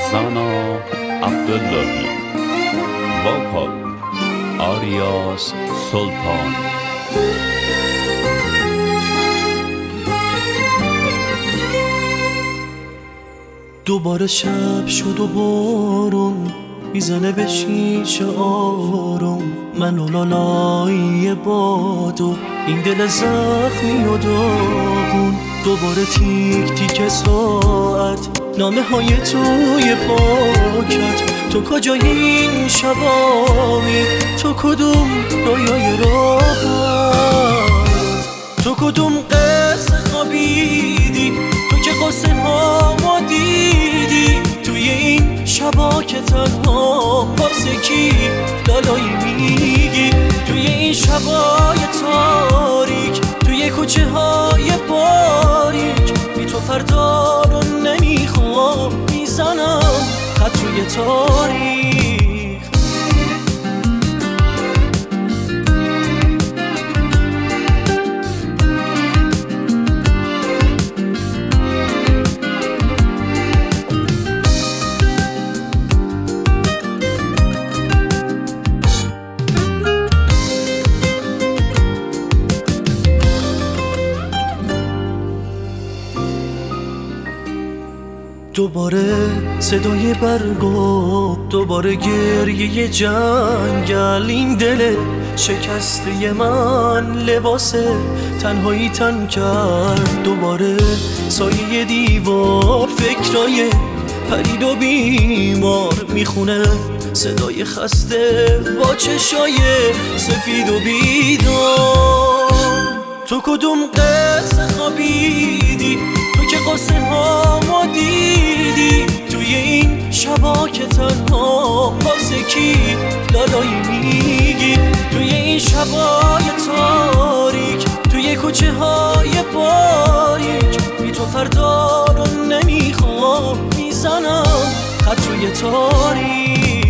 Zana Abdullahi. Vocal Arias Sultan. دوباره شب شد و بارون میزنه به شیشه آروم، من و لالایی باد و این دل زخمی و داغون. دوباره تیک تیک ساعت، نامه های توی پاکت. تو کجای این شبامی؟ تو کدوم رویای راحت؟ تو کدوم قصه خوابیدی؟ تو که قصه ها ما دیدی توی این شبا که تنها واسه کی لالایی میگی؟ توی این شبای تاریک، توی کوچه های باریک، بی تو فردا رو نمیخوام، میزنم خط روی تاریخ. دوباره صدای برگو، دوباره گریه جنگل. این دل شکسته من لباس تنهایی تن کرد. دوباره سایه دیوار، فکرای پرید و بیمار میخونه صدای خسته با چشای سفید و بیدار. تو کدوم قصه خوابیدی؟ تو که قصه ها ما دیدی توی این شبا که تنها واسه کی لالایی میگی؟ توی این شبای تاریک، توی کوچه های باریک، بی تو فردا رو نمیخوام، میزنم خط روی تاریک.